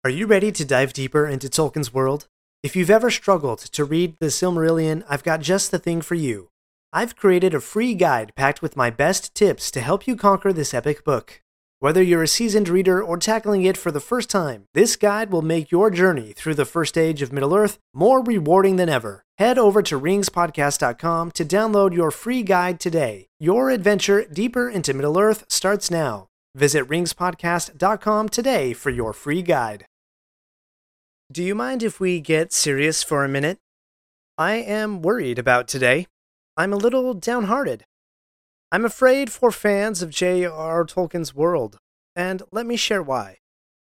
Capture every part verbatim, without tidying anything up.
Are you ready to dive deeper into Tolkien's world? If you've ever struggled to read The Silmarillion, I've got just the thing for you. I've created a free guide packed with my best tips to help you conquer this epic book. Whether you're a seasoned reader or tackling it for the first time, this guide will make your journey through the first age of Middle-earth more rewarding than ever. Head over to rings podcast dot com to download your free guide today. Your adventure deeper into Middle-earth starts now. Visit rings podcast dot com today for your free guide. Do you mind if we get serious for a minute? I am worried about today. I'm a little downhearted. I'm afraid for fans of J R R. Tolkien's world, and let me share why.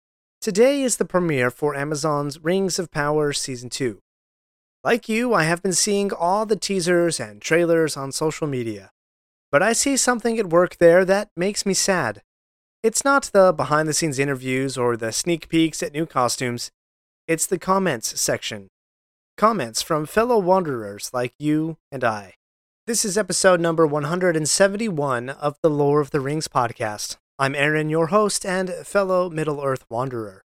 Today is the premiere for Amazon's Rings of Power Season two. Like you, I have been seeing all the teasers and trailers on social media, but I see something at work there that makes me sad. It's not the behind-the-scenes interviews or the sneak peeks at new costumes. It's the comments section. Comments from fellow wanderers like you and I. This is episode number one hundred seventy-one of the Lore of the Rings podcast. I'm Aaron, your host and fellow Middle-earth wanderer.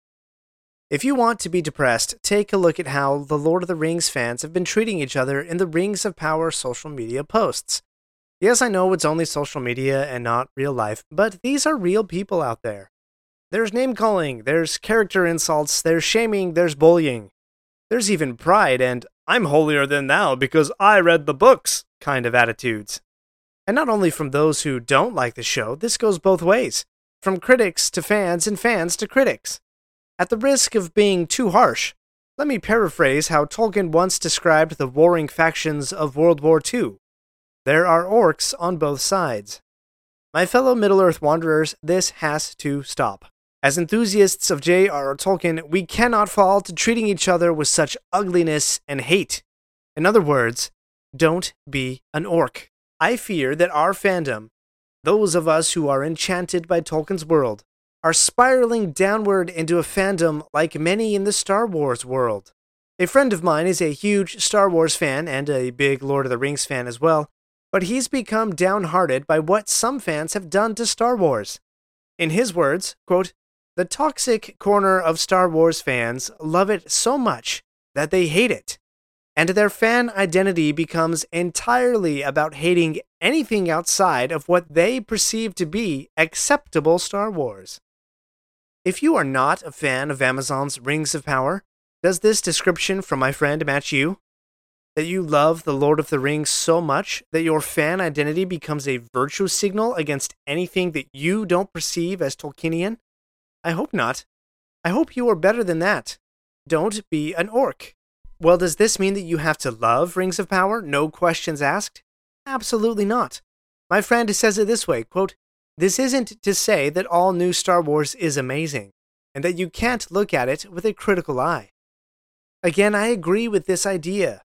If you want to be depressed, take a look at how the Lord of the Rings fans have been treating each other in the Rings of Power social media posts. Yes, I know it's only social media and not real life, but these are real people out there. There's name-calling, there's character insults, there's shaming, there's bullying. There's even pride and, I'm holier than thou because I read the books kind of attitudes. And not only from those who don't like the show, this goes both ways. From critics to fans and fans to critics. At the risk of being too harsh, let me paraphrase how Tolkien once described the warring factions of World War Two. There are orcs on both sides. My fellow Middle-earth wanderers, this has to stop. As enthusiasts of J R R. Tolkien, we cannot fall to treating each other with such ugliness and hate. In other words, don't be an orc. I fear that our fandom, those of us who are enchanted by Tolkien's world, are spiraling downward into a fandom like many in the Star Wars world. A friend of mine is a huge Star Wars fan and a big Lord of the Rings fan as well, but he's become downhearted by what some fans have done to Star Wars. In his words, quote, "The toxic corner of Star Wars fans love it so much that they hate it. And their fan identity becomes entirely about hating anything outside of what they perceive to be acceptable Star Wars." If you are not a fan of Amazon's Rings of Power, does this description from my friend match you? That you love the Lord of the Rings so much that your fan identity becomes a virtue signal against anything that you don't perceive as Tolkienian? I hope not. I hope you are better than that. Don't be an orc. Well, does this mean that you have to love Rings of Power, no questions asked? Absolutely not. My friend says it this way, quote, "This isn't to say that all new Star Wars is amazing, and that you can't look at it with a critical eye." Again, I agree with this idea.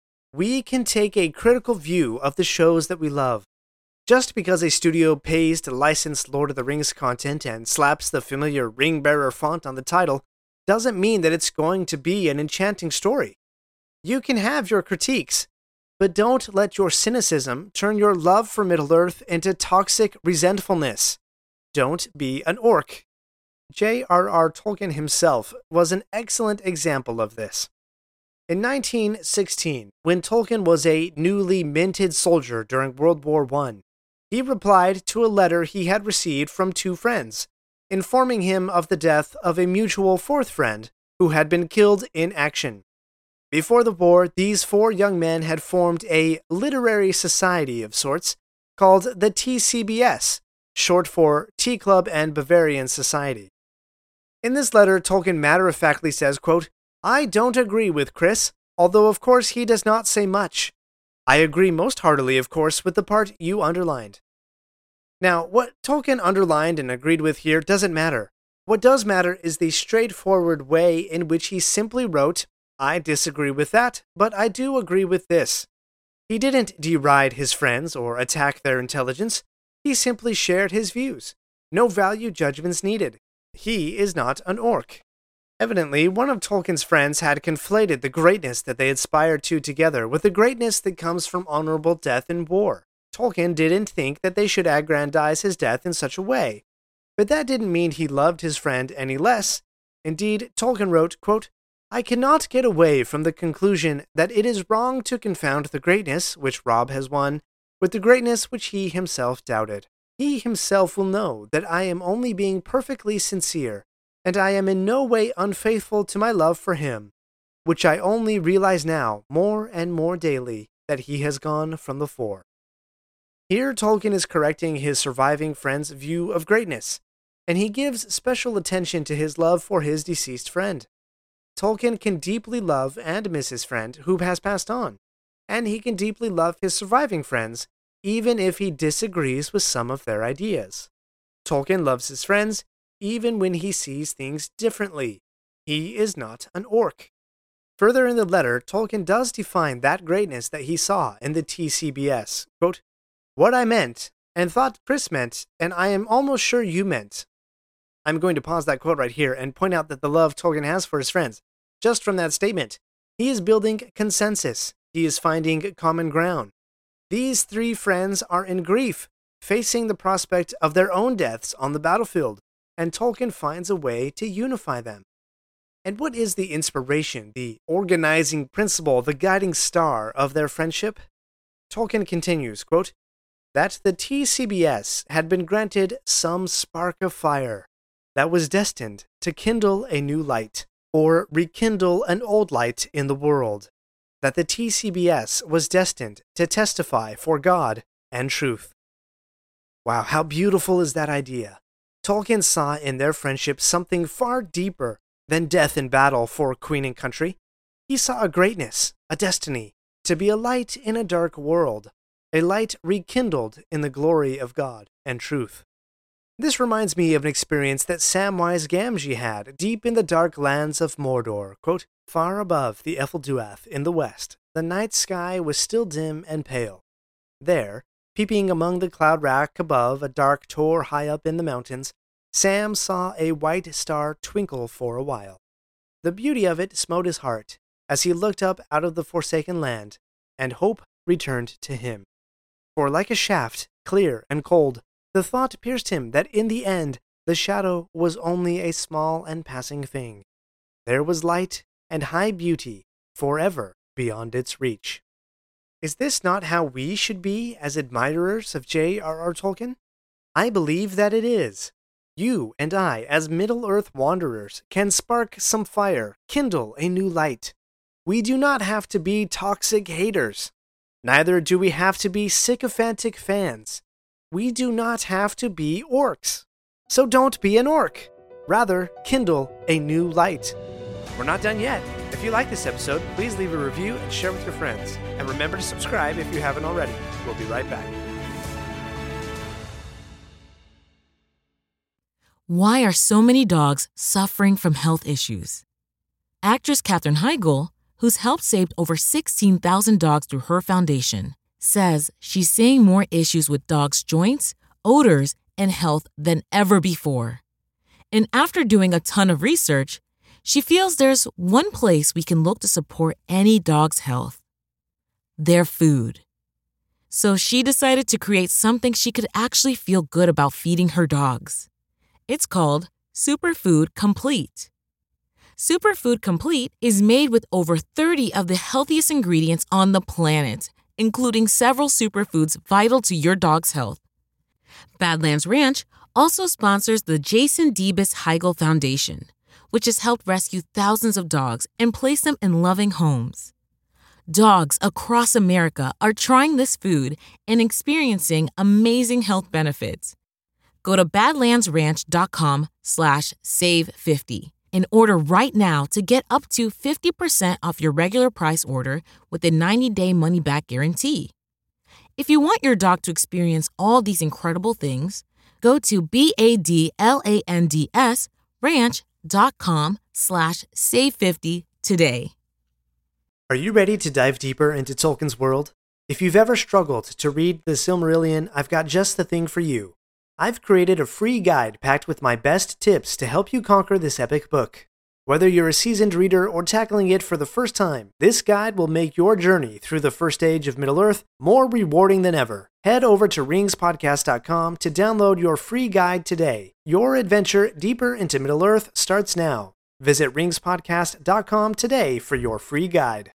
We can take a critical view of the shows that we love. Just because a studio pays to license Lord of the Rings content and slaps the familiar ring-bearer font on the title doesn't mean that it's going to be an enchanting story. You can have your critiques, but don't let your cynicism turn your love for Middle-earth into toxic resentfulness. Don't be an orc. J R R. Tolkien himself was an excellent example of this. In nineteen sixteen, when Tolkien was a newly minted soldier during World War One, he replied to a letter he had received from two friends, informing him of the death of a mutual fourth friend who had been killed in action. Before the war, these four young men had formed a literary society of sorts called the T C B S, short for Tea Club and Bavarian Society. In this letter, Tolkien matter-of-factly says, quote, "I don't agree with Chris, although of course he does not say much. I agree most heartily, of course, with the part you underlined." Now, what Tolkien underlined and agreed with here doesn't matter. What does matter is the straightforward way in which he simply wrote, "I disagree with that, but I do agree with this." He didn't deride his friends or attack their intelligence. He simply shared his views. No value judgments needed. He is not an orc. Evidently, one of Tolkien's friends had conflated the greatness that they aspired to together with the greatness that comes from honorable death in war. Tolkien didn't think that they should aggrandize his death in such a way, but that didn't mean he loved his friend any less. Indeed, Tolkien wrote, quote, "I cannot get away from the conclusion that it is wrong to confound the greatness which Rob has won with the greatness which he himself doubted. He himself will know that I am only being perfectly sincere, and I am in no way unfaithful to my love for him, which I only realize now more and more daily that he has gone from the fore." Here Tolkien is correcting his surviving friend's view of greatness, and he gives special attention to his love for his deceased friend. Tolkien can deeply love and miss his friend who has passed on, and he can deeply love his surviving friends even if he disagrees with some of their ideas. Tolkien loves his friends even when he sees things differently. He is not an orc. Further in the letter, Tolkien does define that greatness that he saw in the T C B S. Quote, "What I meant, and thought Chris meant, and I am almost sure you meant." I'm going to pause that quote right here and point out that the love Tolkien has for his friends, just from that statement, he is building consensus. He is finding common ground. These three friends are in grief, facing the prospect of their own deaths on the battlefield, and Tolkien finds a way to unify them. And what is the inspiration, the organizing principle, the guiding star of their friendship? Tolkien continues, quote, "That the T C B S had been granted some spark of fire that was destined to kindle a new light, or rekindle an old light in the world. That the T C B S was destined to testify for God and truth." Wow, how beautiful is that idea? Tolkien saw in their friendship something far deeper than death in battle for queen and country. He saw a greatness, a destiny, to be a light in a dark world, a light rekindled in the glory of God and truth. This reminds me of an experience that Samwise Gamgee had deep in the dark lands of Mordor. Quote, "Far above the Efelduath in the west, the night sky was still dim and pale. There, peeping among the cloud rack above a dark tor high up in the mountains, Sam saw a white star twinkle for a while. The beauty of it smote his heart as he looked up out of the forsaken land, and hope returned to him. For like a shaft, clear and cold, the thought pierced him that in the end the shadow was only a small and passing thing. There was light and high beauty forever beyond its reach." Is this not how we should be as admirers of J R R Tolkien? I believe that it is. You and I, as Middle-earth wanderers, can spark some fire, kindle a new light. We do not have to be toxic haters. Neither do we have to be sycophantic fans. We do not have to be orcs. So don't be an orc. Rather, kindle a new light. We're not done yet. If you like this episode, please leave a review and share with your friends. And remember to subscribe if you haven't already. We'll be right back. Why are so many dogs suffering from health issues? Actress Katherine Heigl, who's helped save over sixteen thousand dogs through her foundation, says she's seeing more issues with dogs' joints, odors, and health than ever before. And after doing a ton of research, she feels there's one place we can look to support any dog's health: their food. So she decided to create something she could actually feel good about feeding her dogs. It's called Superfood Complete. Superfood Complete is made with over thirty of the healthiest ingredients on the planet, including several superfoods vital to your dog's health. Badlands Ranch also sponsors the Jason Debus Heigl Foundation, which has helped rescue thousands of dogs and place them in loving homes. Dogs across America are trying this food and experiencing amazing health benefits. Go to badlandsranch.com slash save 50 and order right now to get up to fifty percent off your regular price order with a ninety-day money-back guarantee. If you want your dog to experience all these incredible things, go to B-A-D-L-A-N-D-S ranch.com slash save 50 today. Are you ready to dive deeper into Tolkien's world? If you've ever struggled to read the Silmarillion, I've got just the thing for you. I've created a free guide packed with my best tips to help you conquer this epic book. Whether you're a seasoned reader or tackling it for the first time, this guide will make your journey through the first age of Middle-earth more rewarding than ever. Head over to rings podcast dot com to download your free guide today. Your adventure deeper into Middle-earth starts now. Visit rings podcast dot com today for your free guide.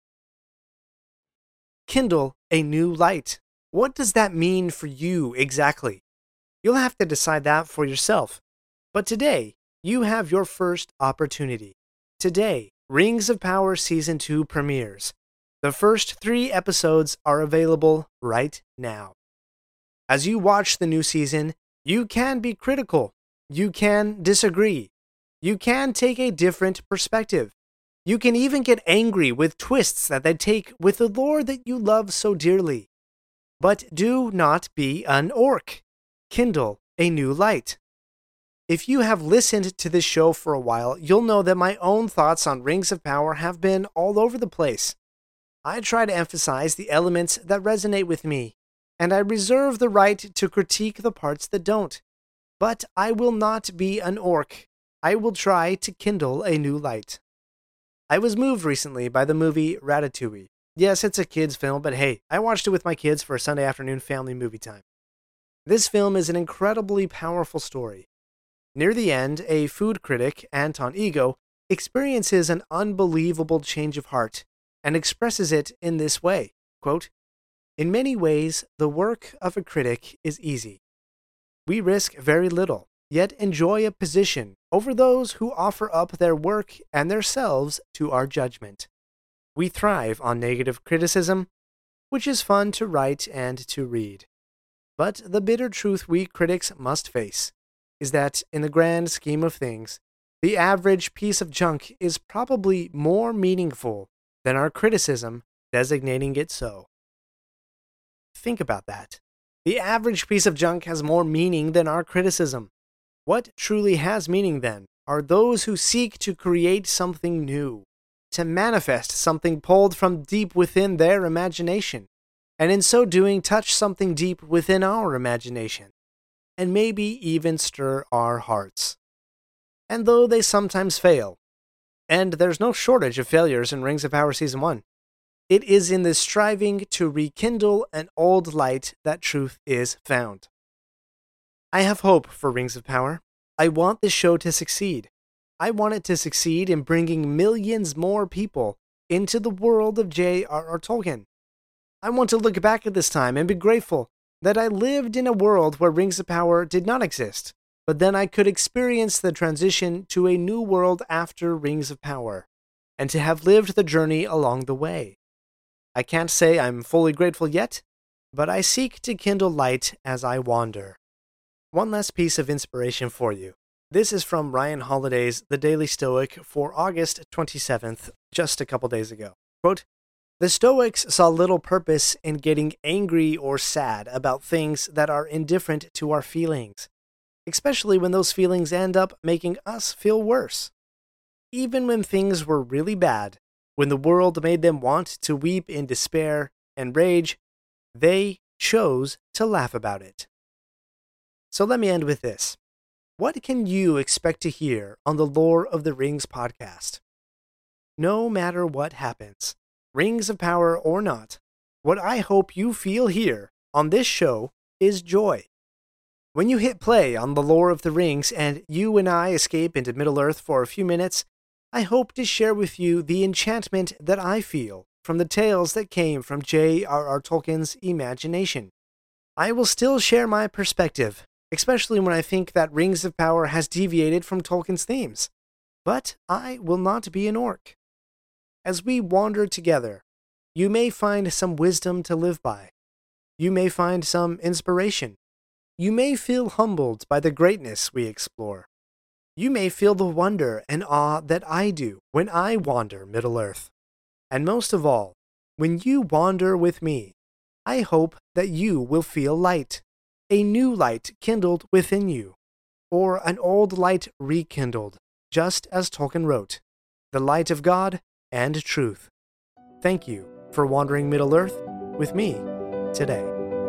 Kindle a new light. What does that mean for you exactly? You'll have to decide that for yourself. But today, you have your first opportunity. Today, Rings of Power Season two premieres. The first three episodes are available right now. As you watch the new season, you can be critical. You can disagree. You can take a different perspective. You can even get angry with twists that they take with the lore that you love so dearly. But do not be an orc. Kindle a new light. If you have listened to this show for a while, you'll know that my own thoughts on Rings of Power have been all over the place. I try to emphasize the elements that resonate with me, and I reserve the right to critique the parts that don't. But I will not be an orc. I will try to kindle a new light. I was moved recently by the movie Ratatouille. Yes, it's a kid's film, but hey, I watched it with my kids for a Sunday afternoon family movie time. This film is an incredibly powerful story. Near the end, a food critic, Anton Ego, experiences an unbelievable change of heart and expresses it in this way, quote, "In many ways, the work of a critic is easy. We risk very little, yet enjoy a position over those who offer up their work and themselves to our judgment. We thrive on negative criticism, which is fun to write and to read. But the bitter truth we critics must face is that, in the grand scheme of things, the average piece of junk is probably more meaningful than our criticism designating it so." Think about that. The average piece of junk has more meaning than our criticism. What truly has meaning, then, are those who seek to create something new, to manifest something pulled from deep within their imagination, and in so doing touch something deep within our imagination, and maybe even stir our hearts. And though they sometimes fail, and there's no shortage of failures in Rings of Power Season one, it is in this striving to rekindle an old light that truth is found. I have hope for Rings of Power. I want this show to succeed. I want it to succeed in bringing millions more people into the world of J R R Tolkien. I want to look back at this time and be grateful that I lived in a world where Rings of Power did not exist, but then I could experience the transition to a new world after Rings of Power, and to have lived the journey along the way. I can't say I'm fully grateful yet, but I seek to kindle light as I wander. One last piece of inspiration for you. This is from Ryan Holiday's The Daily Stoic for August twenty-seventh, just a couple days ago. Quote, "The Stoics saw little purpose in getting angry or sad about things that are indifferent to our feelings, especially when those feelings end up making us feel worse. Even when things were really bad, when the world made them want to weep in despair and rage, they chose to laugh about it." So let me end with this. What can you expect to hear on the Lore of the Rings podcast? No matter what happens, Rings of Power or not, what I hope you feel here on this show is joy. When you hit play on the Lore of the Rings and you and I escape into Middle-earth for a few minutes, I hope to share with you the enchantment that I feel from the tales that came from J R R Tolkien's imagination. I will still share my perspective, especially when I think that Rings of Power has deviated from Tolkien's themes. But I will not be an orc. As we wander together, you may find some wisdom to live by. You may find some inspiration. You may feel humbled by the greatness we explore. You may feel the wonder and awe that I do when I wander Middle-earth. And most of all, when you wander with me, I hope that you will feel light, a new light kindled within you, or an old light rekindled, just as Tolkien wrote, the light of God and truth. Thank you for wandering Middle-earth with me today.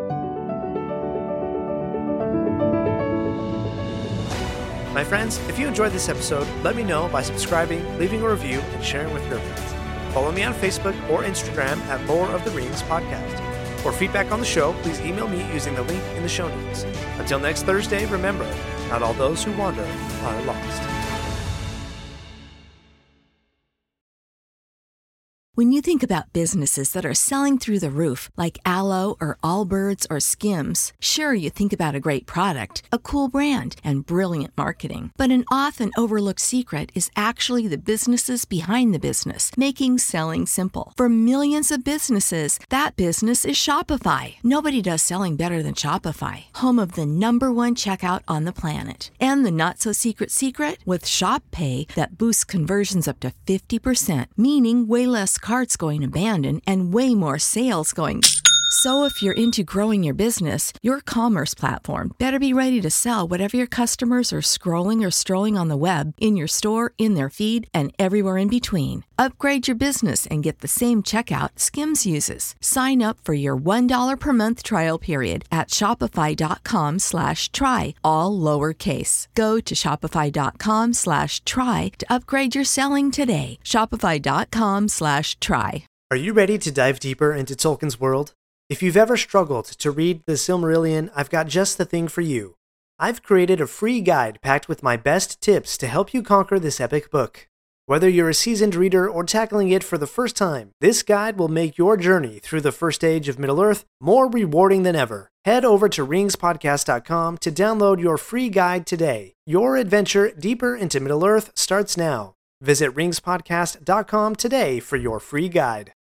My friends, if you enjoyed this episode, let me know by subscribing, leaving a review, and sharing with your friends. Follow me on Facebook or Instagram at Lore of the Rings Podcast. For feedback on the show, please email me using the link in the show notes. Until next Thursday, remember, not all those who wander are lost. When you think about businesses that are selling through the roof, like Aloe or Allbirds or Skims, sure, you think about a great product, a cool brand, and brilliant marketing. But an often overlooked secret is actually the businesses behind the business, making selling simple. For millions of businesses, that business is Shopify. Nobody does selling better than Shopify, home of the number one checkout on the planet. And the not-so-secret secret? With Shop Pay that boosts conversions up to fifty percent, meaning way less carts going abandoned and way more sales going. So if you're into growing your business, your commerce platform better be ready to sell whatever your customers are scrolling or strolling on the web, in your store, in their feed, and everywhere in between. Upgrade your business and get the same checkout Skims uses. Sign up for your one dollar per month trial period at shopify.com slash try, all lowercase. Go to shopify.com slash try to upgrade your selling today. Shopify.com slash try. Are you ready to dive deeper into Tolkien's world? If you've ever struggled to read the Silmarillion, I've got just the thing for you. I've created a free guide packed with my best tips to help you conquer this epic book. Whether you're a seasoned reader or tackling it for the first time, this guide will make your journey through the first age of Middle-earth more rewarding than ever. Head over to rings podcast dot com to download your free guide today. Your adventure deeper into Middle-earth starts now. Visit rings podcast dot com today for your free guide.